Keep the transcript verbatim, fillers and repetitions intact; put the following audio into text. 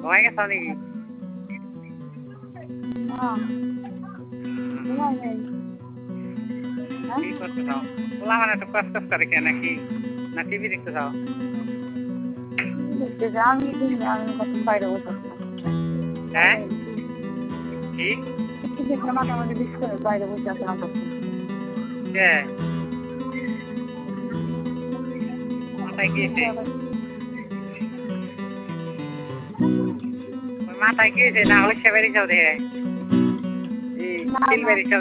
ঘুমাই গেছো নাকি? না ঘুমাই নাই। কি করতে চাও? বললাম মানে একটু কষ্ট করে কে নাকি না টিভি দেখতে চাও? দেখতে যা আমি দিন আমি কত বাইরে বসে আছিলাম। হ্যাঁ কি একটু দেখলাম মাঝামাঝি বিশ করে বাইরে বসে আসলাম তখন। কে মাথায় গিয়েছে মাথায় গিয়েছে না হলে সে বেরিয়ে যাও দেখে এই না সিল না বেরিয়ে